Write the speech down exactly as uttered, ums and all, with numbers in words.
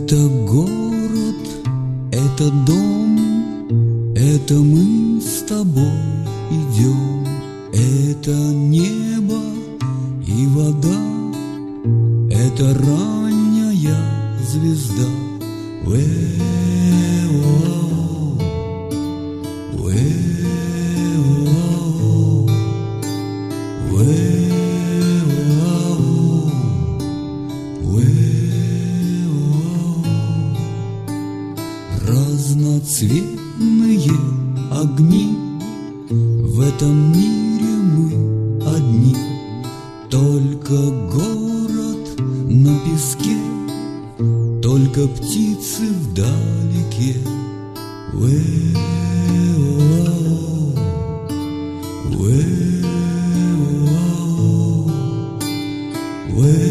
Это город, это дом, это мы с тобой идем. Это небо и вода, это ранняя звезда. Уэ-о, уэ-о, уэ-о, уэ-о. Разноцветные огни, в этом мире мы одни. Только город на песке, только птицы вдалеке. Уэ-о, уэ-о, уэ-о.